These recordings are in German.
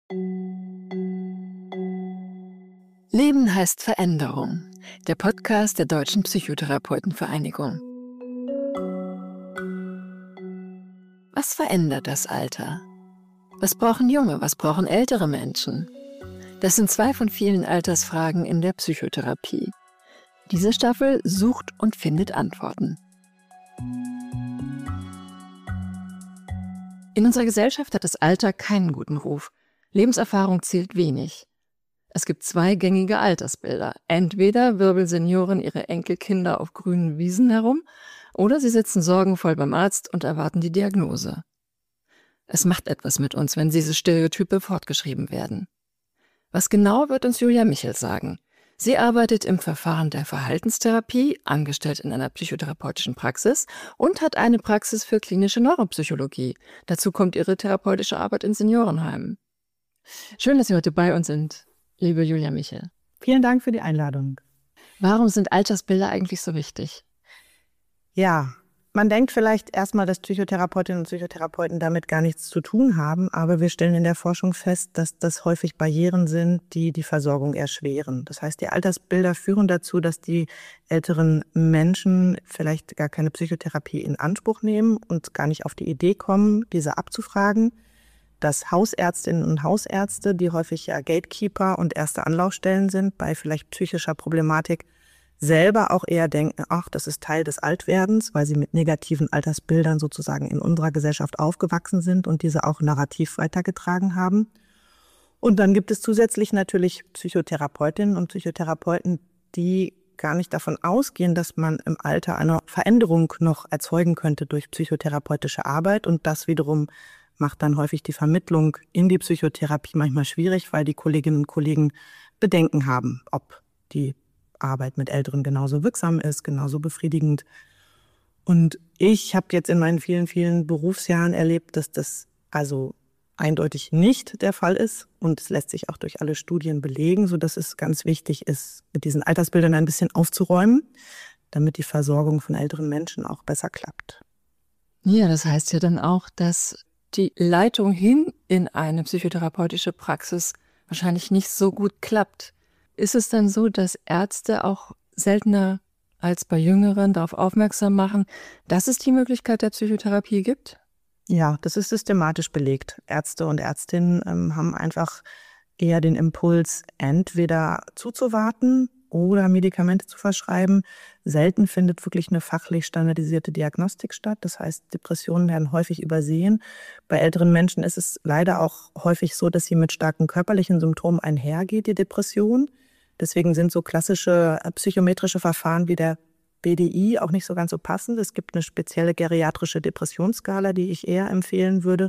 Leben heißt Veränderung. Der Podcast der Deutschen Psychotherapeutenvereinigung. Was verändert das Alter? Was brauchen junge, was brauchen ältere Menschen? Das sind 2 von vielen Altersfragen in der Psychotherapie. Diese Staffel sucht und findet Antworten. In unserer Gesellschaft hat das Alter keinen guten Ruf. Lebenserfahrung zählt wenig. Es gibt 2 gängige Altersbilder. Entweder wirbeln Senioren ihre Enkelkinder auf grünen Wiesen herum, oder sie sitzen sorgenvoll beim Arzt und erwarten die Diagnose. Es macht etwas mit uns, wenn diese Stereotype fortgeschrieben werden. Was genau, wird uns Julia Michel sagen. Sie arbeitet im Verfahren der Verhaltenstherapie, angestellt in einer psychotherapeutischen Praxis, und hat eine Praxis für klinische Neuropsychologie. Dazu kommt ihre therapeutische Arbeit in Seniorenheimen. Schön, dass Sie heute bei uns sind, liebe Julia Michel. Vielen Dank für die Einladung. Warum sind Altersbilder eigentlich so wichtig? Ja, man denkt vielleicht erstmal, dass Psychotherapeutinnen und Psychotherapeuten damit gar nichts zu tun haben, aber wir stellen in der Forschung fest, dass das häufig Barrieren sind, die die Versorgung erschweren. Das heißt, die Altersbilder führen dazu, dass die älteren Menschen vielleicht gar keine Psychotherapie in Anspruch nehmen und gar nicht auf die Idee kommen, diese abzufragen. Dass Hausärztinnen und Hausärzte, die häufig ja Gatekeeper und erste Anlaufstellen sind bei vielleicht psychischer Problematik, selber auch eher denken, ach, das ist Teil des Altwerdens, weil sie mit negativen Altersbildern sozusagen in unserer Gesellschaft aufgewachsen sind und diese auch narrativ weitergetragen haben. Und dann gibt es zusätzlich natürlich Psychotherapeutinnen und Psychotherapeuten, die gar nicht davon ausgehen, dass man im Alter eine Veränderung noch erzeugen könnte durch psychotherapeutische Arbeit, und das wiederum macht dann häufig die Vermittlung in die Psychotherapie manchmal schwierig, weil die Kolleginnen und Kollegen Bedenken haben, ob die Arbeit mit Älteren genauso wirksam ist, genauso befriedigend. Und ich habe jetzt in meinen vielen, vielen Berufsjahren erlebt, dass das also eindeutig nicht der Fall ist. Und es lässt sich auch durch alle Studien belegen, sodass es ganz wichtig ist, mit diesen Altersbildern ein bisschen aufzuräumen, damit die Versorgung von älteren Menschen auch besser klappt. Ja, das heißt ja dann auch, dass die Leitung hin in eine psychotherapeutische Praxis wahrscheinlich nicht so gut klappt. Ist es dann so, dass Ärzte auch seltener als bei Jüngeren darauf aufmerksam machen, dass es die Möglichkeit der Psychotherapie gibt? Ja, das ist systematisch belegt. Ärzte und Ärztinnen haben einfach eher den Impuls, entweder zuzuwarten oder Medikamente zu verschreiben. Selten findet wirklich eine fachlich standardisierte Diagnostik statt. Das heißt, Depressionen werden häufig übersehen. Bei älteren Menschen ist es leider auch häufig so, dass sie mit starken körperlichen Symptomen einhergeht, die Depression. Deswegen sind so klassische psychometrische Verfahren wie der BDI auch nicht so ganz so passend. Es gibt eine spezielle geriatrische Depressionsskala, die ich eher empfehlen würde,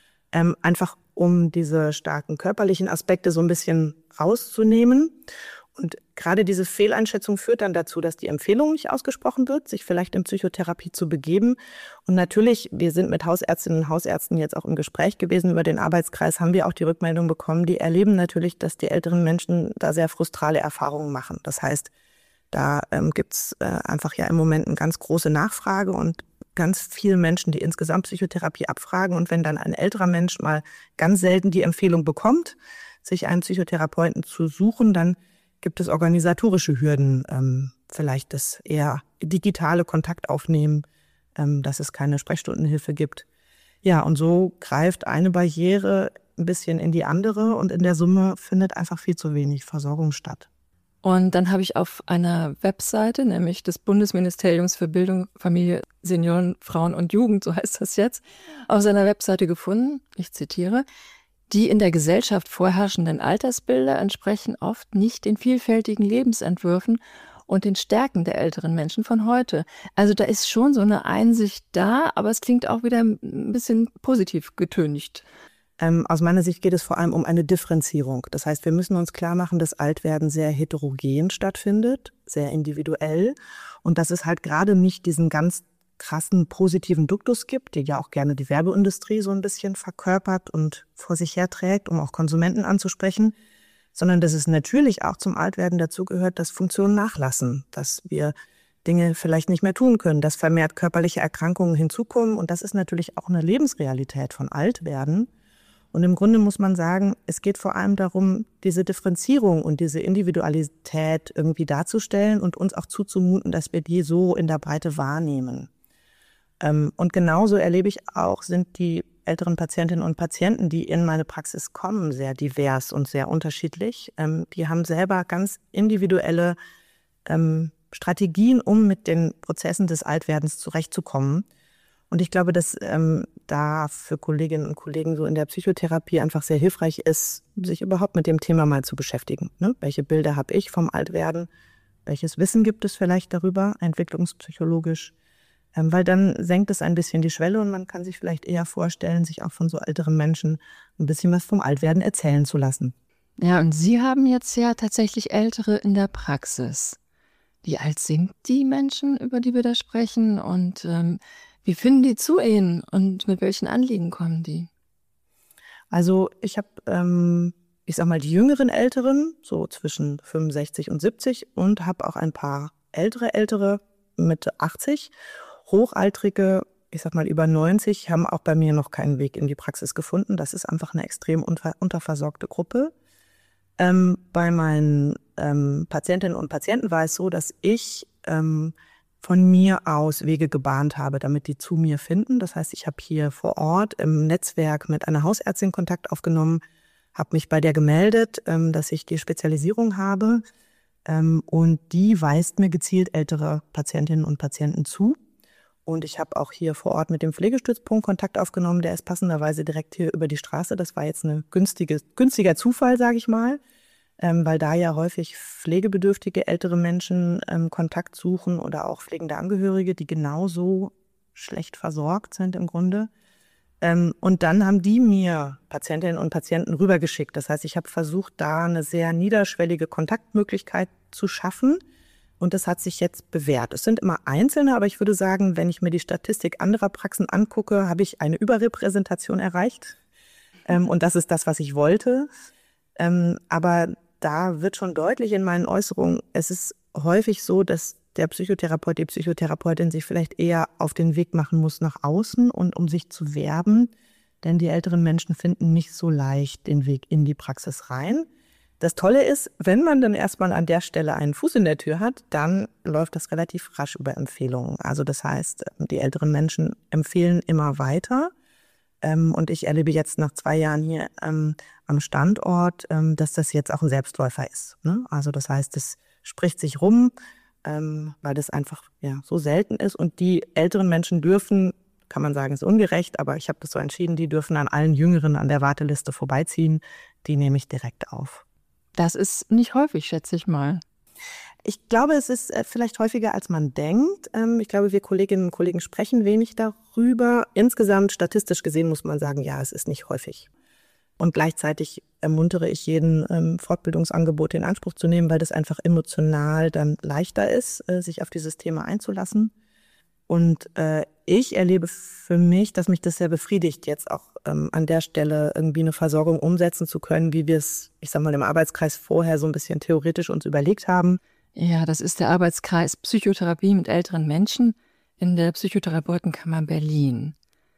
einfach um diese starken körperlichen Aspekte so ein bisschen rauszunehmen. Und gerade diese Fehleinschätzung führt dann dazu, dass die Empfehlung nicht ausgesprochen wird, sich vielleicht in Psychotherapie zu begeben. Und natürlich, wir sind mit Hausärztinnen und Hausärzten jetzt auch im Gespräch gewesen über den Arbeitskreis, haben wir auch die Rückmeldung bekommen, die erleben natürlich, dass die älteren Menschen da sehr frustrale Erfahrungen machen. Das heißt, da gibt's einfach ja im Moment eine ganz große Nachfrage und ganz viele Menschen, die insgesamt Psychotherapie abfragen. Und wenn dann ein älterer Mensch mal ganz selten die Empfehlung bekommt, sich einen Psychotherapeuten zu suchen, dann gibt es organisatorische Hürden, vielleicht das eher digitale Kontakt aufnehmen, dass es keine Sprechstundenhilfe gibt. Ja, und so greift eine Barriere ein bisschen in die andere und in der Summe findet einfach viel zu wenig Versorgung statt. Und dann habe ich auf einer Webseite, nämlich des Bundesministeriums für Bildung, Familie, Senioren, Frauen und Jugend, so heißt das jetzt, auf seiner Webseite gefunden, ich zitiere: Die in der Gesellschaft vorherrschenden Altersbilder entsprechen oft nicht den vielfältigen Lebensentwürfen und den Stärken der älteren Menschen von heute. Also da ist schon so eine Einsicht da, aber es klingt auch wieder ein bisschen positiv getönigt. Aus meiner Sicht geht es vor allem um eine Differenzierung. Das heißt, wir müssen uns klar machen, dass Altwerden sehr heterogen stattfindet, sehr individuell, und dass es halt gerade nicht diesen ganz krassen positiven Duktus gibt, den ja auch gerne die Werbeindustrie so ein bisschen verkörpert und vor sich herträgt, um auch Konsumenten anzusprechen, sondern dass es natürlich auch zum Altwerden dazugehört, dass Funktionen nachlassen, dass wir Dinge vielleicht nicht mehr tun können, dass vermehrt körperliche Erkrankungen hinzukommen, und das ist natürlich auch eine Lebensrealität von Altwerden. Und im Grunde muss man sagen, es geht vor allem darum, diese Differenzierung und diese Individualität irgendwie darzustellen und uns auch zuzumuten, dass wir die so in der Breite wahrnehmen. Und genauso erlebe ich auch, sind die älteren Patientinnen und Patienten, die in meine Praxis kommen, sehr divers und sehr unterschiedlich. Die haben selber ganz individuelle Strategien, um mit den Prozessen des Altwerdens zurechtzukommen. Und ich glaube, dass da für Kolleginnen und Kollegen so in der Psychotherapie einfach sehr hilfreich ist, sich überhaupt mit dem Thema mal zu beschäftigen. Ne? Welche Bilder habe ich vom Altwerden? Welches Wissen gibt es vielleicht darüber, entwicklungspsychologisch? Weil dann senkt es ein bisschen die Schwelle und man kann sich vielleicht eher vorstellen, sich auch von so älteren Menschen ein bisschen was vom Altwerden erzählen zu lassen. Ja, und Sie haben jetzt ja tatsächlich Ältere in der Praxis. Wie alt sind die Menschen, über die wir da sprechen? Und wie finden die zu Ihnen? Und mit welchen Anliegen kommen die? Also ich habe, ich sag mal, die jüngeren Älteren, so zwischen 65 und 70 und habe auch ein paar ältere, Mitte 80. Hochaltrige, ich sag mal über 90, haben auch bei mir noch keinen Weg in die Praxis gefunden. Das ist einfach eine extrem unterversorgte Gruppe. Bei meinen Patientinnen und Patienten war es so, dass ich von mir aus Wege gebahnt habe, damit die zu mir finden. Das heißt, ich habe hier vor Ort im Netzwerk mit einer Hausärztin Kontakt aufgenommen, habe mich bei der gemeldet, dass ich die Spezialisierung habe. Und die weist mir gezielt ältere Patientinnen und Patienten zu. Und ich habe auch hier vor Ort mit dem Pflegestützpunkt Kontakt aufgenommen. Der ist passenderweise direkt hier über die Straße. Das war jetzt ein günstiger Zufall, sage ich mal, weil da ja häufig pflegebedürftige ältere Menschen Kontakt suchen oder auch pflegende Angehörige, die genauso schlecht versorgt sind im Grunde. Und dann haben die mir Patientinnen und Patienten rübergeschickt. Das heißt, ich habe versucht, da eine sehr niederschwellige Kontaktmöglichkeit zu schaffen. Und das hat sich jetzt bewährt. Es sind immer Einzelne, aber ich würde sagen, wenn ich mir die Statistik anderer Praxen angucke, habe ich eine Überrepräsentation erreicht. Und das ist das, was ich wollte. Aber da wird schon deutlich in meinen Äußerungen, es ist häufig so, dass der Psychotherapeut, die Psychotherapeutin sich vielleicht eher auf den Weg machen muss nach außen und um sich zu werben. Denn die älteren Menschen finden nicht so leicht den Weg in die Praxis rein. Das Tolle ist, wenn man dann erstmal an der Stelle einen Fuß in der Tür hat, dann läuft das relativ rasch über Empfehlungen. Also das heißt, die älteren Menschen empfehlen immer weiter. Und ich erlebe jetzt nach 2 Jahren hier am Standort, dass das jetzt auch ein Selbstläufer ist. Ne? Also das heißt, es spricht sich rum, weil das einfach so selten ist. Und die älteren Menschen dürfen, kann man sagen, ist ungerecht, aber ich habe das so entschieden, die dürfen an allen Jüngeren an der Warteliste vorbeiziehen. Die nehme ich direkt auf. Das ist nicht häufig, schätze ich mal. Ich glaube, es ist vielleicht häufiger, als man denkt. Ich glaube, wir Kolleginnen und Kollegen sprechen wenig darüber. Insgesamt, statistisch gesehen, muss man sagen, ja, es ist nicht häufig. Und gleichzeitig ermuntere ich jeden, Fortbildungsangebot in Anspruch zu nehmen, weil das einfach emotional dann leichter ist, sich auf dieses Thema einzulassen. Und ich erlebe für mich, dass mich das sehr befriedigt, jetzt auch an der Stelle irgendwie eine Versorgung umsetzen zu können, wie wir es, ich sag mal, im Arbeitskreis vorher so ein bisschen theoretisch uns überlegt haben. Ja, das ist der Arbeitskreis Psychotherapie mit älteren Menschen in der Psychotherapeutenkammer Berlin.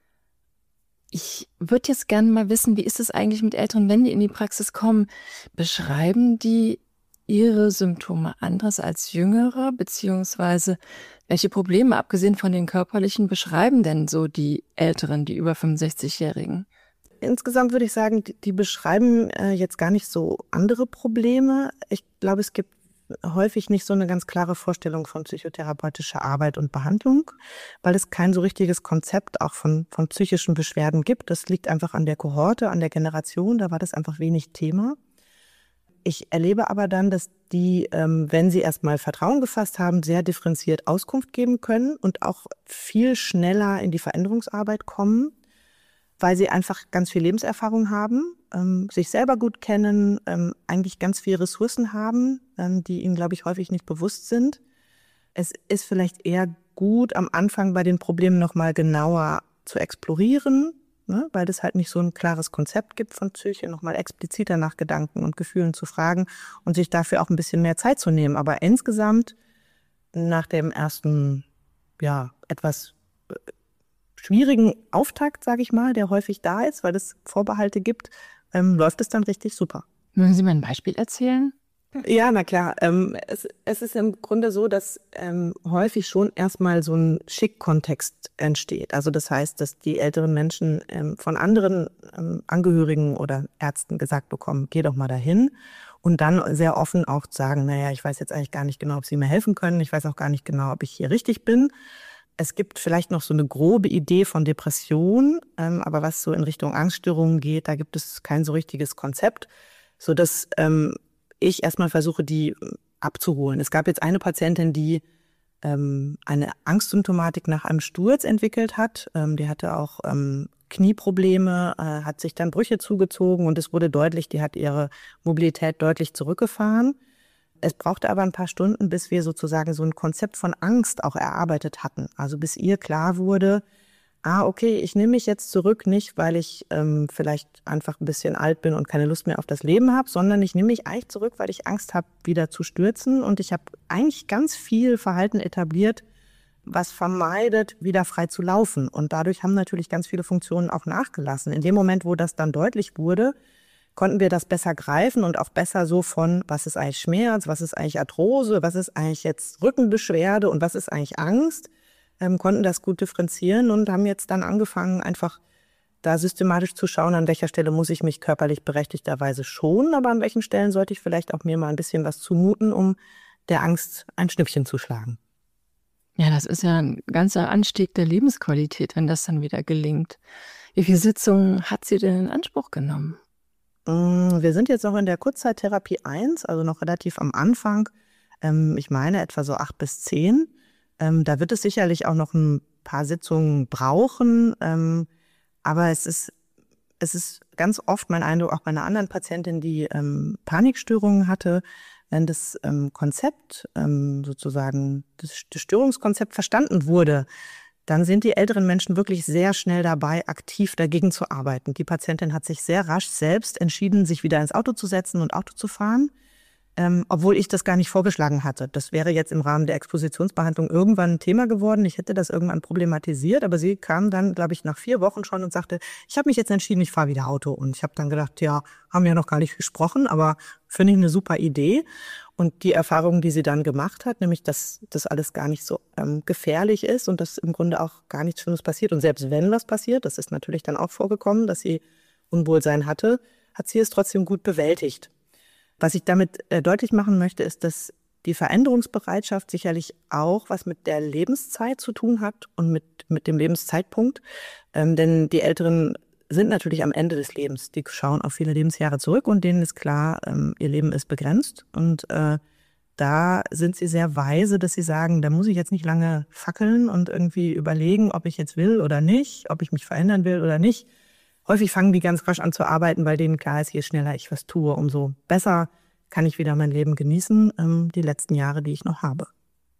Ich würde jetzt gerne mal wissen, wie ist es eigentlich mit Älteren, wenn die in die Praxis kommen? Beschreiben die ihre Symptome anders als Jüngere? Beziehungsweise welche Probleme, abgesehen von den körperlichen, beschreiben denn so die Älteren, die über 65-Jährigen? Insgesamt würde ich sagen, die beschreiben jetzt gar nicht so andere Probleme. Ich glaube, es gibt häufig nicht so eine ganz klare Vorstellung von psychotherapeutischer Arbeit und Behandlung, weil es kein so richtiges Konzept auch von psychischen Beschwerden gibt. Das liegt einfach an der Kohorte, an der Generation, da war das einfach wenig Thema. Ich erlebe aber dann, dass die, wenn sie erstmal Vertrauen gefasst haben, sehr differenziert Auskunft geben können und auch viel schneller in die Veränderungsarbeit kommen, weil sie einfach ganz viel Lebenserfahrung haben, sich selber gut kennen, eigentlich ganz viele Ressourcen haben, die ihnen, glaube ich, häufig nicht bewusst sind. Es ist vielleicht eher gut, am Anfang bei den Problemen nochmal genauer zu explorieren, ne, weil es halt nicht so ein klares Konzept gibt von Psyche, nochmal expliziter nach Gedanken und Gefühlen zu fragen und sich dafür auch ein bisschen mehr Zeit zu nehmen. Aber insgesamt nach dem ersten, etwas schwierigen Auftakt, sage ich mal, der häufig da ist, weil es Vorbehalte gibt, läuft es dann richtig super. Mögen Sie mir ein Beispiel erzählen? Ja, na klar. Es ist im Grunde so, dass häufig schon erstmal so ein Schick-Kontext entsteht. Also das heißt, dass die älteren Menschen von anderen Angehörigen oder Ärzten gesagt bekommen, geh doch mal dahin. Und dann sehr offen auch sagen, naja, ich weiß jetzt eigentlich gar nicht genau, ob Sie mir helfen können. Ich weiß auch gar nicht genau, ob ich hier richtig bin. Es gibt vielleicht noch so eine grobe Idee von Depression, aber was so in Richtung Angststörungen geht, da gibt es kein so richtiges Konzept, sodass ich erstmal versuche, die abzuholen. Es gab jetzt eine Patientin, die eine Angstsymptomatik nach einem Sturz entwickelt hat. Die hatte auch Knieprobleme, hat sich dann Brüche zugezogen und es wurde deutlich, die hat ihre Mobilität deutlich zurückgefahren. Es brauchte aber ein paar Stunden, bis wir sozusagen so ein Konzept von Angst auch erarbeitet hatten. Also bis ihr klar wurde, okay, ich nehme mich jetzt zurück, nicht weil ich vielleicht einfach ein bisschen alt bin und keine Lust mehr auf das Leben habe, sondern ich nehme mich eigentlich zurück, weil ich Angst habe, wieder zu stürzen. Und ich habe eigentlich ganz viel Verhalten etabliert, was vermeidet, wieder frei zu laufen. Und dadurch haben natürlich ganz viele Funktionen auch nachgelassen. In dem Moment, wo das dann deutlich wurde, konnten wir das besser greifen und auch besser so von, was ist eigentlich Schmerz, was ist eigentlich Arthrose, was ist eigentlich jetzt Rückenbeschwerde und was ist eigentlich Angst, konnten das gut differenzieren und haben jetzt dann angefangen, einfach da systematisch zu schauen, an welcher Stelle muss ich mich körperlich berechtigterweise schonen, aber an welchen Stellen sollte ich vielleicht auch mir mal ein bisschen was zumuten, um der Angst ein Schnippchen zu schlagen. Ja, das ist ja ein ganzer Anstieg der Lebensqualität, wenn das dann wieder gelingt. Wie viele Sitzungen hat sie denn in Anspruch genommen? Wir sind jetzt noch in der Kurzzeittherapie 1, also noch relativ am Anfang. Ich meine etwa so 8 bis 10. Da wird es sicherlich auch noch ein paar Sitzungen brauchen. Aber es ist ganz oft mein Eindruck, auch bei einer anderen Patientin, die Panikstörungen hatte, wenn das Konzept, sozusagen das Störungskonzept verstanden wurde, dann sind die älteren Menschen wirklich sehr schnell dabei, aktiv dagegen zu arbeiten. Die Patientin hat sich sehr rasch selbst entschieden, sich wieder ins Auto zu setzen und Auto zu fahren, obwohl ich das gar nicht vorgeschlagen hatte. Das wäre jetzt im Rahmen der Expositionsbehandlung irgendwann ein Thema geworden. Ich hätte das irgendwann problematisiert, aber sie kam dann, glaube ich, nach 4 Wochen schon und sagte, ich habe mich jetzt entschieden, ich fahre wieder Auto. Und ich habe dann gedacht, ja, haben wir noch gar nicht gesprochen, aber finde ich eine super Idee. Und die Erfahrung, die sie dann gemacht hat, nämlich, dass das alles gar nicht so gefährlich ist und dass im Grunde auch gar nichts Schlimmes passiert. Und selbst wenn was passiert, das ist natürlich dann auch vorgekommen, dass sie Unwohlsein hatte, hat sie es trotzdem gut bewältigt. Was ich damit deutlich machen möchte, ist, dass die Veränderungsbereitschaft sicherlich auch was mit der Lebenszeit zu tun hat und mit dem Lebenszeitpunkt. Denn die Älteren sind natürlich am Ende des Lebens. Die schauen auf viele Lebensjahre zurück und denen ist klar, ihr Leben ist begrenzt. Und da sind sie sehr weise, dass sie sagen, da muss ich jetzt nicht lange fackeln und irgendwie überlegen, ob ich jetzt will oder nicht, ob ich mich verändern will oder nicht. Häufig fangen die ganz rasch an zu arbeiten, weil denen klar ist, je schneller ich was tue, umso besser kann ich wieder mein Leben genießen, die letzten Jahre, die ich noch habe.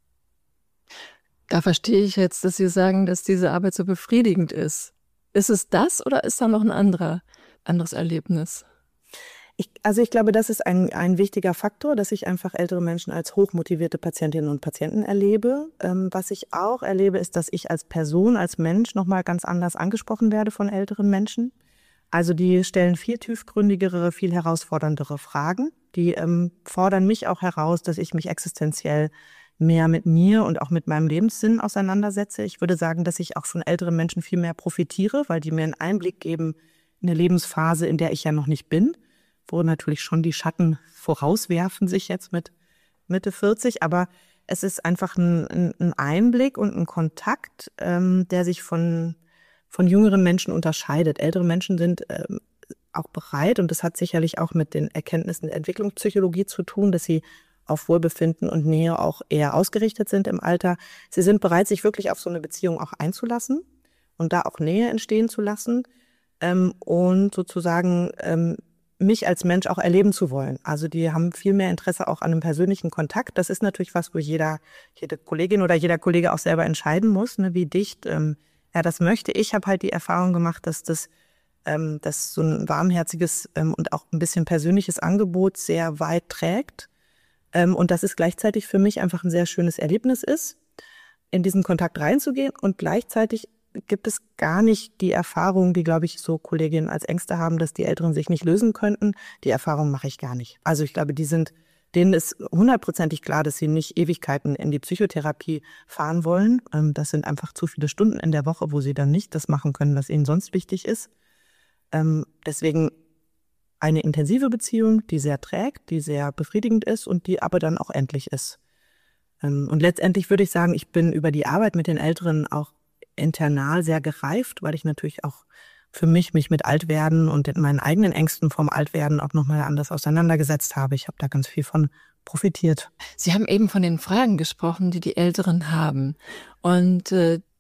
Da verstehe ich jetzt, dass Sie sagen, dass diese Arbeit so befriedigend ist. Ist es das oder ist da noch ein anderes Erlebnis? Ich glaube, das ist ein wichtiger Faktor, dass ich einfach ältere Menschen als hochmotivierte Patientinnen und Patienten erlebe. Was ich auch erlebe, ist, dass ich als Person, als Mensch nochmal ganz anders angesprochen werde von älteren Menschen. Also die stellen viel tiefgründigere, viel herausforderndere Fragen. Die fordern mich auch heraus, dass ich mich existenziell mehr mit mir und auch mit meinem Lebenssinn auseinandersetze. Ich würde sagen, dass ich auch von älteren Menschen viel mehr profitiere, weil die mir einen Einblick geben in eine Lebensphase, in der ich ja noch nicht bin, wo natürlich schon die Schatten vorauswerfen sich jetzt mit Mitte 40. Aber es ist einfach ein Einblick und ein Kontakt, der sich von jüngeren Menschen unterscheidet. Ältere Menschen sind auch bereit, und das hat sicherlich auch mit den Erkenntnissen der Entwicklungspsychologie zu tun, dass sie auf Wohlbefinden und Nähe auch eher ausgerichtet sind im Alter. Sie sind bereit, sich wirklich auf so eine Beziehung auch einzulassen und da auch Nähe entstehen zu lassen und sozusagen mich als Mensch auch erleben zu wollen. Also die haben viel mehr Interesse auch an einem persönlichen Kontakt. Das ist natürlich was, wo jede Kollegin oder jeder Kollege auch selber entscheiden muss, ne, wie dicht er das möchte. Ich habe halt die Erfahrung gemacht, dass das so ein warmherziges und auch ein bisschen persönliches Angebot sehr weit trägt. Und dass es gleichzeitig für mich einfach ein sehr schönes Erlebnis ist, in diesen Kontakt reinzugehen und gleichzeitig gibt es gar nicht die Erfahrung, die, glaube ich, so Kolleginnen als Ängste haben, dass die Älteren sich nicht lösen könnten. Die Erfahrung mache ich gar nicht. Also ich glaube, denen ist hundertprozentig klar, dass sie nicht Ewigkeiten in die Psychotherapie fahren wollen. Das sind einfach zu viele Stunden in der Woche, wo sie dann nicht das machen können, was ihnen sonst wichtig ist. Deswegen eine intensive Beziehung, die sehr trägt, die sehr befriedigend ist und die aber dann auch endlich ist. Und letztendlich würde ich sagen, ich bin über die Arbeit mit den Älteren auch internal sehr gereift, weil ich natürlich auch für mich mit Altwerden und meinen eigenen Ängsten vom Altwerden auch nochmal anders auseinandergesetzt habe. Ich habe da ganz viel von profitiert. Sie haben eben von den Fragen gesprochen, die die Älteren haben und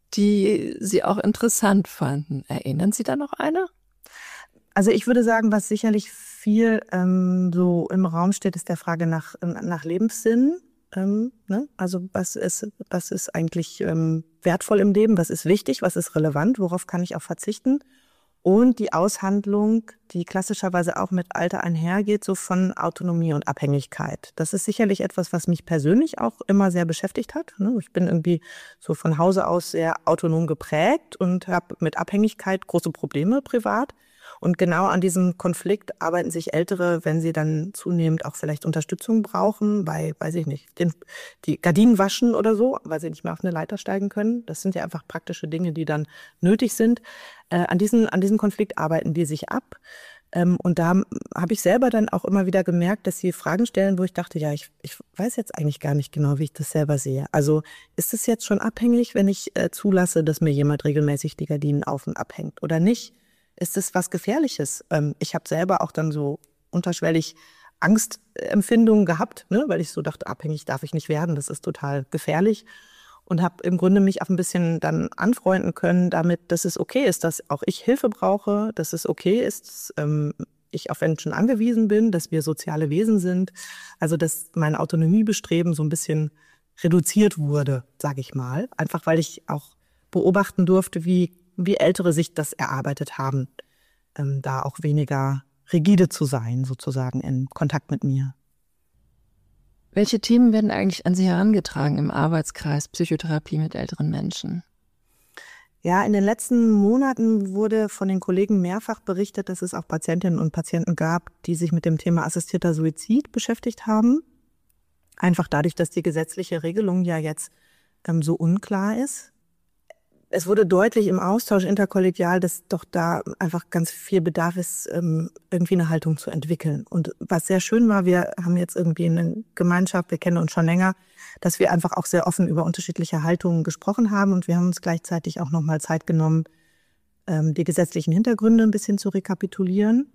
die Sie auch interessant fanden. Erinnern Sie da noch eine? Also ich würde sagen, was sicherlich viel so im Raum steht, ist der Frage nach Lebenssinn. Ne? Also was ist eigentlich wertvoll im Leben, was ist wichtig, was ist relevant, worauf kann ich auch verzichten? Und die Aushandlung, die klassischerweise auch mit Alter einhergeht, so von Autonomie und Abhängigkeit. Das ist sicherlich etwas, was mich persönlich auch immer sehr beschäftigt hat. Ich bin irgendwie so von Hause aus sehr autonom geprägt und habe mit Abhängigkeit große Probleme privat. Und genau an diesem Konflikt arbeiten sich Ältere, wenn sie dann zunehmend auch vielleicht Unterstützung brauchen, bei, weiß ich nicht, die Gardinen waschen oder so, weil sie nicht mehr auf eine Leiter steigen können. Das sind ja einfach praktische Dinge, die dann nötig sind. An diesem Konflikt arbeiten die sich ab. Und da habe ich selber dann auch immer wieder gemerkt, dass sie Fragen stellen, wo ich dachte, ja, ich weiß jetzt eigentlich gar nicht genau, wie ich das selber sehe. Also ist es jetzt schon abhängig, wenn ich zulasse, dass mir jemand regelmäßig die Gardinen auf und abhängt oder nicht? Ist es was Gefährliches? Ich habe selber auch dann so unterschwellig Angstempfindungen gehabt, ne? Weil ich so dachte, abhängig darf ich nicht werden, das ist total gefährlich. Und habe im Grunde mich auch ein bisschen dann anfreunden können damit, dass es okay ist, dass auch ich Hilfe brauche, dass es okay ist, dass ich auf Menschen angewiesen bin, dass wir soziale Wesen sind. Also dass mein Autonomiebestreben so ein bisschen reduziert wurde, sage ich mal. Einfach weil ich auch beobachten durfte, wie Ältere sich das erarbeitet haben, da auch weniger rigide zu sein, sozusagen in Kontakt mit mir. Welche Themen werden eigentlich an Sie herangetragen im Arbeitskreis Psychotherapie mit älteren Menschen? Ja, in den letzten Monaten wurde von den Kollegen mehrfach berichtet, dass es auch Patientinnen und Patienten gab, die sich mit dem Thema assistierter Suizid beschäftigt haben. Einfach dadurch, dass die gesetzliche Regelung ja jetzt so unklar ist. Es wurde deutlich im Austausch interkollegial, dass doch da einfach ganz viel Bedarf ist, irgendwie eine Haltung zu entwickeln. Und was sehr schön war, wir haben jetzt irgendwie eine Gemeinschaft, wir kennen uns schon länger, dass wir einfach auch sehr offen über unterschiedliche Haltungen gesprochen haben. Und wir haben uns gleichzeitig auch nochmal Zeit genommen, die gesetzlichen Hintergründe ein bisschen zu rekapitulieren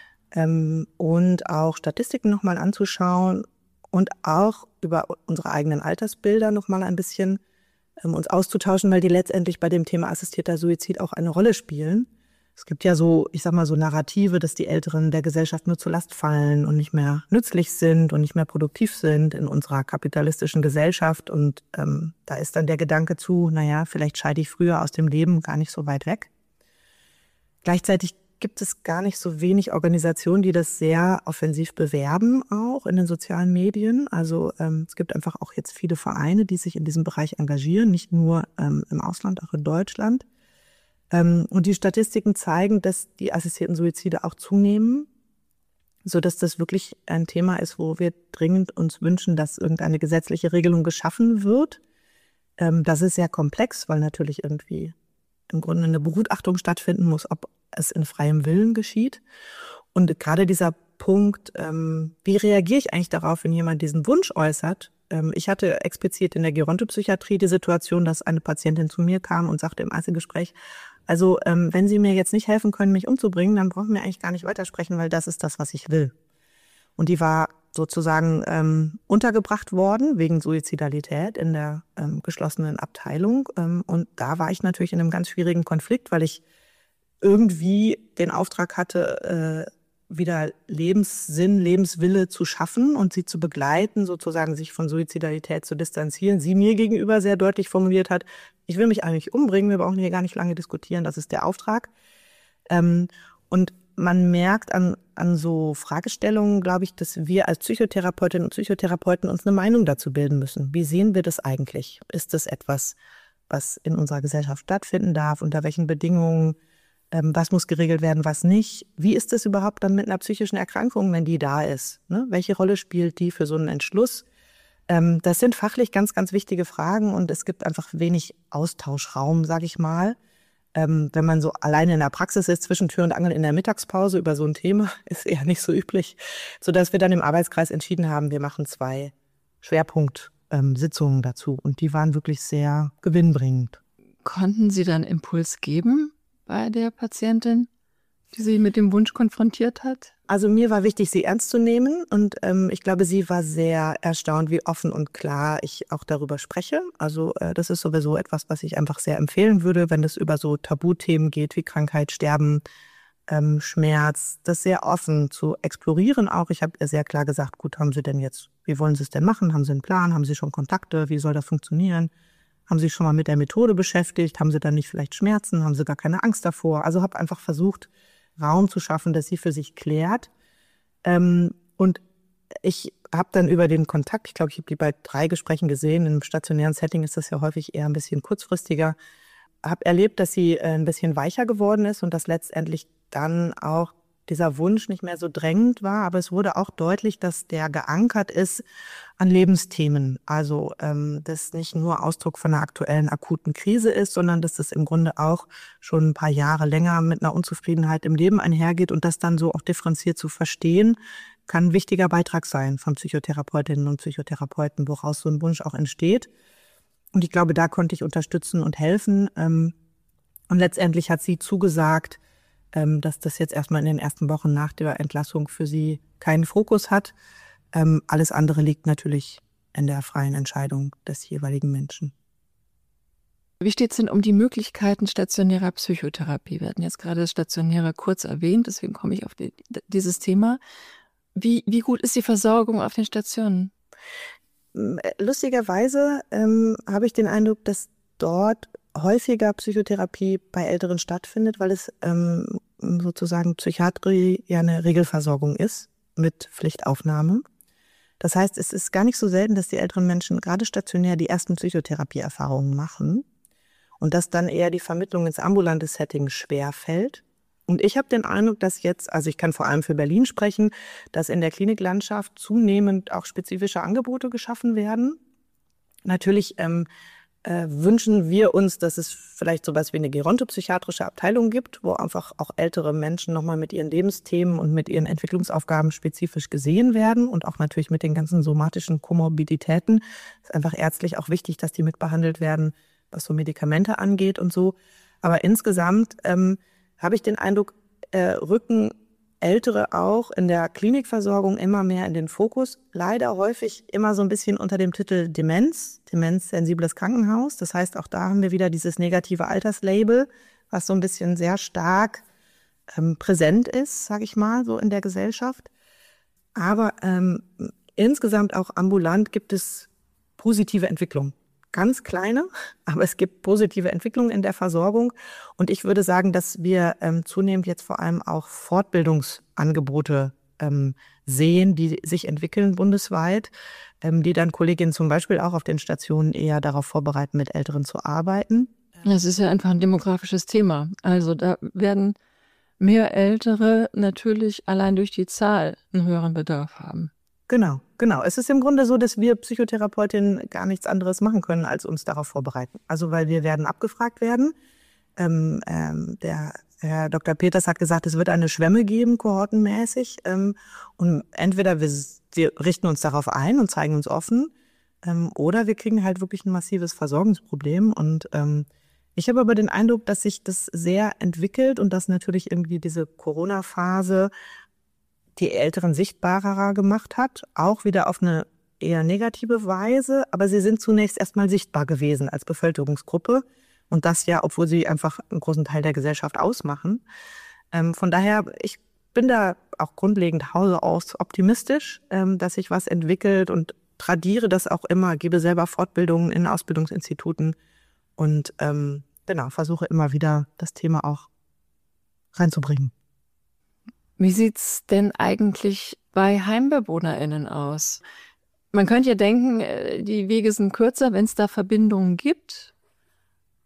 und auch Statistiken nochmal anzuschauen und auch über unsere eigenen Altersbilder nochmal ein bisschen uns auszutauschen, weil die letztendlich bei dem Thema assistierter Suizid auch eine Rolle spielen. Es gibt ja so, ich sag mal so Narrative, dass die Älteren der Gesellschaft nur zur Last fallen und nicht mehr nützlich sind und nicht mehr produktiv sind in unserer kapitalistischen Gesellschaft. Und da ist dann der Gedanke zu, naja, vielleicht scheide ich früher aus dem Leben, gar nicht so weit weg. Gleichzeitig gibt es gar nicht so wenig Organisationen, die das sehr offensiv bewerben, auch in den sozialen Medien. Also es gibt einfach auch jetzt viele Vereine, die sich in diesem Bereich engagieren, nicht nur im Ausland, auch in Deutschland. Und die Statistiken zeigen, dass die assistierten Suizide auch zunehmen, sodass das wirklich ein Thema ist, wo wir dringend uns wünschen, dass irgendeine gesetzliche Regelung geschaffen wird. Das ist sehr komplex, weil natürlich irgendwie im Grunde eine Begutachtung stattfinden muss, ob es in freiem Willen geschieht. Und gerade dieser Punkt, wie reagiere ich eigentlich darauf, wenn jemand diesen Wunsch äußert? Ich hatte explizit in der Gerontopsychiatrie die Situation, dass eine Patientin zu mir kam und sagte im Einzelgespräch, also wenn Sie mir jetzt nicht helfen können, mich umzubringen, dann brauchen wir eigentlich gar nicht weitersprechen, weil das ist das, was ich will. Und die war sozusagen untergebracht worden wegen Suizidalität in der geschlossenen Abteilung. Und da war ich natürlich in einem ganz schwierigen Konflikt, weil ich irgendwie den Auftrag hatte, wieder Lebenssinn, Lebenswille zu schaffen und sie zu begleiten, sozusagen sich von Suizidalität zu distanzieren. Sie mir gegenüber sehr deutlich formuliert hat, ich will mich eigentlich umbringen, wir brauchen hier gar nicht lange diskutieren, das ist der Auftrag. Und man merkt an so Fragestellungen, glaube ich, dass wir als Psychotherapeutinnen und Psychotherapeuten uns eine Meinung dazu bilden müssen. Wie sehen wir das eigentlich? Ist das etwas, was in unserer Gesellschaft stattfinden darf, unter welchen Bedingungen, was muss geregelt werden, was nicht. Wie ist es überhaupt dann mit einer psychischen Erkrankung, wenn die da ist? Ne? Welche Rolle spielt die für so einen Entschluss? Das sind fachlich ganz, ganz wichtige Fragen und es gibt einfach wenig Austauschraum, sage ich mal. Wenn man so alleine in der Praxis ist, zwischen Tür und Angel in der Mittagspause über so ein Thema, ist eher nicht so üblich, sodass wir dann im Arbeitskreis entschieden haben, wir machen 2 Schwerpunktsitzungen dazu und die waren wirklich sehr gewinnbringend. Konnten Sie dann Impuls geben bei der Patientin, die Sie mit dem Wunsch konfrontiert hat? Also mir war wichtig, sie ernst zu nehmen und ich glaube, sie war sehr erstaunt, wie offen und klar ich auch darüber spreche. Also das ist sowieso etwas, was ich einfach sehr empfehlen würde, wenn es über so Tabuthemen geht wie Krankheit, Sterben, Schmerz, das sehr offen zu explorieren auch. Ich habe ihr sehr klar gesagt, gut, wie wollen Sie es denn machen? Haben Sie einen Plan? Haben Sie schon Kontakte? Wie soll das funktionieren? Haben Sie sich schon mal mit der Methode beschäftigt? Haben Sie dann nicht vielleicht Schmerzen? Haben Sie gar keine Angst davor? Also habe einfach versucht, Raum zu schaffen, dass sie für sich klärt. Und ich habe dann über den Kontakt, ich glaube, ich habe die bei 3 Gesprächen gesehen, im stationären Setting ist das ja häufig eher ein bisschen kurzfristiger, habe erlebt, dass sie ein bisschen weicher geworden ist und dass letztendlich dann auch dieser Wunsch nicht mehr so drängend war, aber es wurde auch deutlich, dass der geankert ist an Lebensthemen. Also das nicht nur Ausdruck von einer aktuellen akuten Krise ist, sondern dass das im Grunde auch schon ein paar Jahre länger mit einer Unzufriedenheit im Leben einhergeht und das dann so auch differenziert zu verstehen, kann ein wichtiger Beitrag sein von Psychotherapeutinnen und Psychotherapeuten, woraus so ein Wunsch auch entsteht. Und ich glaube, da konnte ich unterstützen und helfen. Und letztendlich hat sie zugesagt, dass das jetzt erstmal in den ersten Wochen nach der Entlassung für sie keinen Fokus hat. Alles andere liegt natürlich in der freien Entscheidung des jeweiligen Menschen. Wie steht es denn um die Möglichkeiten stationärer Psychotherapie? Wir hatten jetzt gerade das Stationäre kurz erwähnt, deswegen komme ich auf dieses Thema. Wie gut ist die Versorgung auf den Stationen? Lustigerweise habe ich den Eindruck, dass dort häufiger Psychotherapie bei Älteren stattfindet, weil es sozusagen Psychiatrie ja eine Regelversorgung ist mit Pflichtaufnahme. Das heißt, es ist gar nicht so selten, dass die älteren Menschen gerade stationär die ersten Psychotherapieerfahrungen machen und dass dann eher die Vermittlung ins ambulante Setting schwerfällt. Und ich habe den Eindruck, dass jetzt, also ich kann vor allem für Berlin sprechen, dass in der Kliniklandschaft zunehmend auch spezifische Angebote geschaffen werden. Natürlich wünschen wir uns, dass es vielleicht sowas wie eine gerontopsychiatrische Abteilung gibt, wo einfach auch ältere Menschen nochmal mit ihren Lebensthemen und mit ihren Entwicklungsaufgaben spezifisch gesehen werden und auch natürlich mit den ganzen somatischen Komorbiditäten. Es ist einfach ärztlich auch wichtig, dass die mitbehandelt werden, was so Medikamente angeht und so. Aber insgesamt habe ich den Eindruck, rücken Ältere auch in der Klinikversorgung immer mehr in den Fokus. Leider häufig immer so ein bisschen unter dem Titel demenzsensibles Krankenhaus. Das heißt, auch da haben wir wieder dieses negative Alterslabel, was so ein bisschen sehr stark präsent ist, sage ich mal, so in der Gesellschaft. Aber insgesamt auch ambulant gibt es positive Entwicklungen. Ganz kleine, aber es gibt positive Entwicklungen in der Versorgung. Und ich würde sagen, dass wir zunehmend jetzt vor allem auch Fortbildungsangebote sehen, die sich entwickeln bundesweit, die dann Kolleginnen zum Beispiel auch auf den Stationen eher darauf vorbereiten, mit Älteren zu arbeiten. Das ist ja einfach ein demografisches Thema. Also da werden mehr Ältere natürlich allein durch die Zahl einen höheren Bedarf haben. Genau. Es ist im Grunde so, dass wir Psychotherapeutinnen gar nichts anderes machen können, als uns darauf vorbereiten. Also weil wir werden abgefragt werden. Der Herr Dr. Peters hat gesagt, es wird eine Schwemme geben, kohortenmäßig. Und entweder wir richten uns darauf ein und zeigen uns offen, oder wir kriegen halt wirklich ein massives Versorgungsproblem. Und ich habe aber den Eindruck, dass sich das sehr entwickelt und dass natürlich irgendwie diese Corona-Phase die Älteren sichtbarer gemacht hat, auch wieder auf eine eher negative Weise, aber sie sind zunächst erstmal sichtbar gewesen als Bevölkerungsgruppe und das ja, obwohl sie einfach einen großen Teil der Gesellschaft ausmachen. Von daher, ich bin da auch grundlegend Hause aus optimistisch, dass sich was entwickelt und tradiere das auch immer, gebe selber Fortbildungen in Ausbildungsinstituten und versuche immer wieder das Thema auch reinzubringen. Wie sieht's denn eigentlich bei HeimbewohnerInnen aus? Man könnte ja denken, die Wege sind kürzer, wenn es da Verbindungen gibt.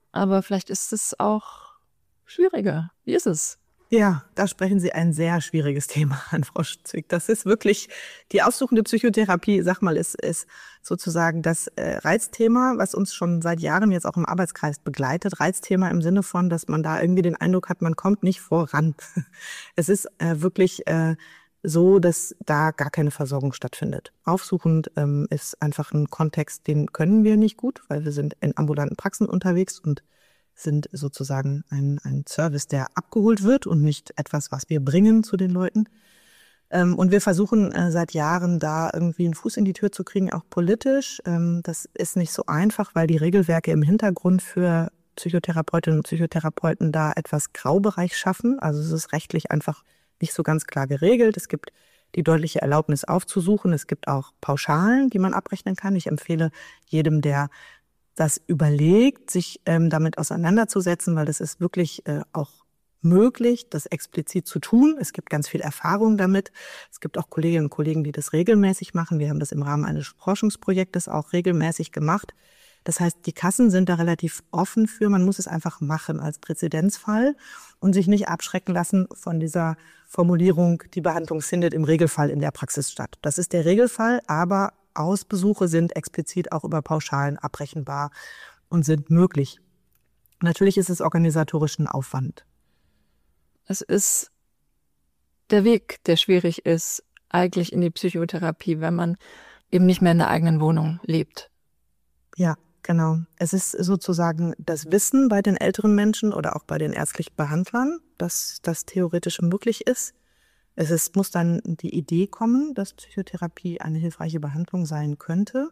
aber vielleicht ist es auch schwieriger. Wie ist es? Ja, da sprechen Sie ein sehr schwieriges Thema an, Frau Zwick. Das ist wirklich, die aussuchende Psychotherapie, sag mal, ist sozusagen das Reizthema, was uns schon seit Jahren jetzt auch im Arbeitskreis begleitet. Reizthema im Sinne von, dass man da irgendwie den Eindruck hat, man kommt nicht voran. Es ist wirklich so, dass da gar keine Versorgung stattfindet. Aufsuchend ist einfach ein Kontext, den können wir nicht gut, weil wir sind in ambulanten Praxen unterwegs und sind sozusagen ein Service, der abgeholt wird und nicht etwas, was wir bringen zu den Leuten. Und wir versuchen seit Jahren da irgendwie einen Fuß in die Tür zu kriegen, auch politisch. Das ist nicht so einfach, weil die Regelwerke im Hintergrund für Psychotherapeutinnen und Psychotherapeuten da etwas Graubereich schaffen. Also es ist rechtlich einfach nicht so ganz klar geregelt. Es gibt die deutliche Erlaubnis aufzusuchen. Es gibt auch Pauschalen, die man abrechnen kann. Ich empfehle jedem, der das überlegt, sich damit auseinanderzusetzen, weil das ist wirklich auch möglich, das explizit zu tun. Es gibt ganz viel Erfahrung damit. Es gibt auch Kolleginnen und Kollegen, die das regelmäßig machen. Wir haben das im Rahmen eines Forschungsprojektes auch regelmäßig gemacht. Das heißt, die Kassen sind da relativ offen für. Man muss es einfach machen als Präzedenzfall und sich nicht abschrecken lassen von dieser Formulierung, die Behandlung findet im Regelfall in der Praxis statt. Das ist der Regelfall, aber Hausbesuche sind explizit auch über Pauschalen abrechenbar und sind möglich. Natürlich ist es organisatorischen Aufwand. Es ist der Weg, der schwierig ist, eigentlich in die Psychotherapie, wenn man eben nicht mehr in der eigenen Wohnung lebt. Ja, genau. Es ist sozusagen das Wissen bei den älteren Menschen oder auch bei den ärztlichen Behandlern, dass das theoretisch möglich ist. Muss dann die Idee kommen, dass Psychotherapie eine hilfreiche Behandlung sein könnte.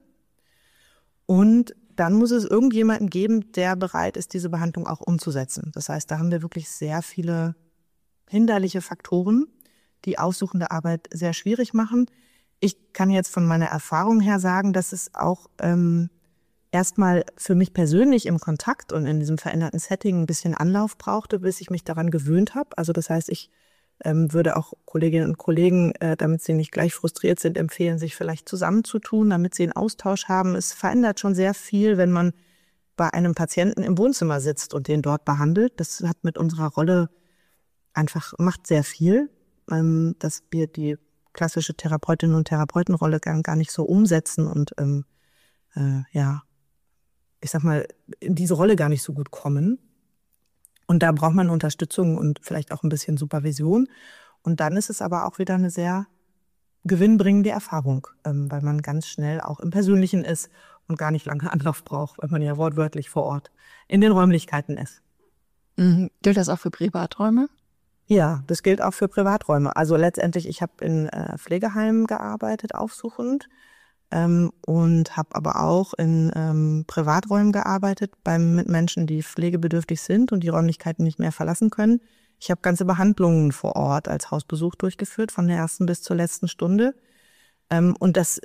Und dann muss es irgendjemanden geben, der bereit ist, diese Behandlung auch umzusetzen. Das heißt, da haben wir wirklich sehr viele hinderliche Faktoren, die aussuchende Arbeit sehr schwierig machen. Ich kann jetzt von meiner Erfahrung her sagen, dass es auch erstmal für mich persönlich im Kontakt und in diesem veränderten Setting ein bisschen Anlauf brauchte, bis ich mich daran gewöhnt habe. Also das heißt, ich würde auch Kolleginnen und Kollegen, damit sie nicht gleich frustriert sind, empfehlen, sich vielleicht zusammenzutun, damit sie einen Austausch haben. Es verändert schon sehr viel, wenn man bei einem Patienten im Wohnzimmer sitzt und den dort behandelt. Das hat mit unserer Rolle macht sehr viel, dass wir die klassische Therapeutinnen- und Therapeutenrolle gar nicht so umsetzen und ich sag mal, in diese Rolle gar nicht so gut kommen. Und da braucht man Unterstützung und vielleicht auch ein bisschen Supervision. Und dann ist es aber auch wieder eine sehr gewinnbringende Erfahrung, weil man ganz schnell auch im Persönlichen ist und gar nicht lange Anlauf braucht, weil man ja wortwörtlich vor Ort in den Räumlichkeiten ist. Gilt das auch für Privaträume? Ja, das gilt auch für Privaträume. Also letztendlich, ich habe in Pflegeheimen gearbeitet, aufsuchend. Und habe aber auch in Privaträumen gearbeitet mit Menschen, die pflegebedürftig sind und die Räumlichkeiten nicht mehr verlassen können. Ich habe ganze Behandlungen vor Ort als Hausbesuch durchgeführt, von der ersten bis zur letzten Stunde. Und das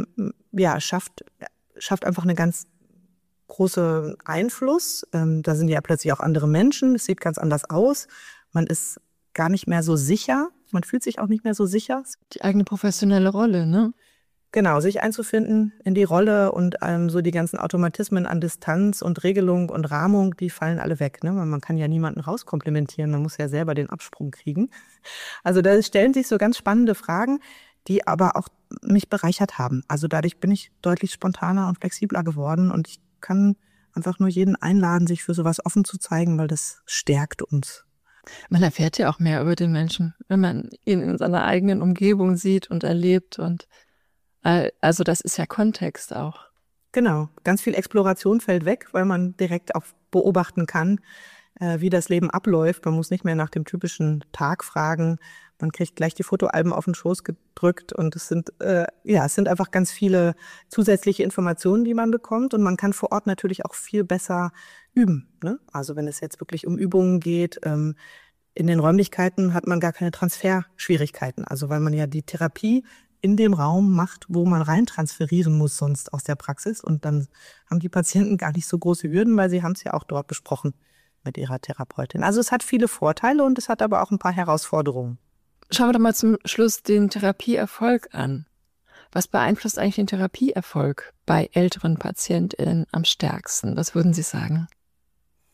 schafft einfach eine ganz große Einfluss. Da sind ja plötzlich auch andere Menschen. Es sieht ganz anders aus. Man ist gar nicht mehr so sicher. Man fühlt sich auch nicht mehr so sicher. Die eigene professionelle Rolle, ne? Genau, sich einzufinden in die Rolle und so die ganzen Automatismen an Distanz und Regelung und Rahmung, die fallen alle weg. Ne? Man kann ja niemanden rauskomplimentieren, man muss ja selber den Absprung kriegen. Also da stellen sich so ganz spannende Fragen, die aber auch mich bereichert haben. Also dadurch bin ich deutlich spontaner und flexibler geworden und ich kann einfach nur jeden einladen, sich für sowas offen zu zeigen, weil das stärkt uns. Man erfährt ja auch mehr über den Menschen, wenn man ihn in seiner eigenen Umgebung sieht und erlebt und also das ist ja Kontext auch. Genau, ganz viel Exploration fällt weg, weil man direkt auch beobachten kann, wie das Leben abläuft. Man muss nicht mehr nach dem typischen Tag fragen. Man kriegt gleich die Fotoalben auf den Schoß gedrückt und es sind einfach ganz viele zusätzliche Informationen, die man bekommt und man kann vor Ort natürlich auch viel besser üben. Ne? Also wenn es jetzt wirklich um Übungen geht, in den Räumlichkeiten hat man gar keine Transferschwierigkeiten. Also weil man ja die Therapie in dem Raum macht, wo man rein transferieren muss sonst aus der Praxis. Und dann haben die Patienten gar nicht so große Hürden, weil sie haben es ja auch dort besprochen mit ihrer Therapeutin. Also es hat viele Vorteile und es hat aber auch ein paar Herausforderungen. Schauen wir doch mal zum Schluss den Therapieerfolg an. Was beeinflusst eigentlich den Therapieerfolg bei älteren PatientInnen am stärksten? Was würden Sie sagen?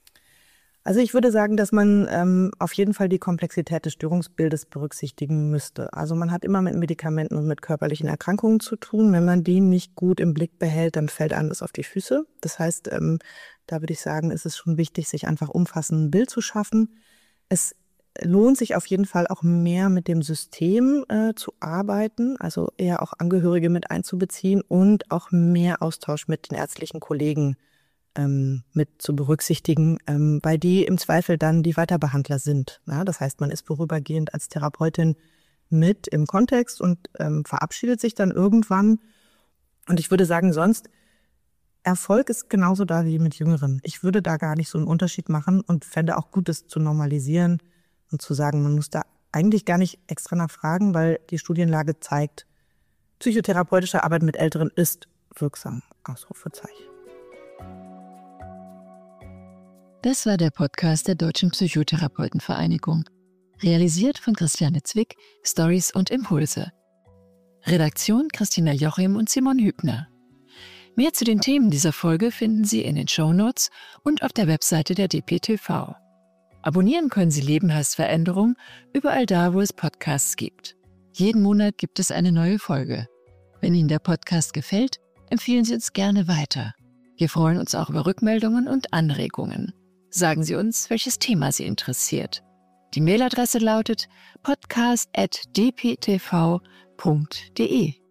Also ich würde sagen, dass man auf jeden Fall die Komplexität des Störungsbildes berücksichtigen müsste. Also man hat immer mit Medikamenten und mit körperlichen Erkrankungen zu tun. Wenn man die nicht gut im Blick behält, dann fällt einem das auf die Füße. Das heißt, da würde ich sagen, ist es schon wichtig, sich einfach umfassend ein Bild zu schaffen. Es lohnt sich auf jeden Fall auch mehr mit dem System zu arbeiten, also eher auch Angehörige mit einzubeziehen und auch mehr Austausch mit den ärztlichen Kollegen mit zu berücksichtigen, weil die im Zweifel dann die Weiterbehandler sind. Ja, das heißt, man ist vorübergehend als Therapeutin mit im Kontext und verabschiedet sich dann irgendwann. Und ich würde sagen, sonst Erfolg ist genauso da wie mit Jüngeren. Ich würde da gar nicht so einen Unterschied machen und fände auch gut, das zu normalisieren und zu sagen, man muss da eigentlich gar nicht extra nachfragen, weil die Studienlage zeigt, psychotherapeutische Arbeit mit Älteren ist wirksam. Ausrufezeichen. Das war der Podcast der Deutschen Psychotherapeutenvereinigung. Realisiert von Christiane Zwick, Stories und Impulse. Redaktion Christina Jochim und Simon Hübner. Mehr zu den Themen dieser Folge finden Sie in den Shownotes und auf der Webseite der DPTV. Abonnieren können Sie Leben heißt Veränderung überall da, wo es Podcasts gibt. Jeden Monat gibt es eine neue Folge. Wenn Ihnen der Podcast gefällt, empfehlen Sie uns gerne weiter. Wir freuen uns auch über Rückmeldungen und Anregungen. Sagen Sie uns, welches Thema Sie interessiert. Die Mailadresse lautet podcast@dptv.de.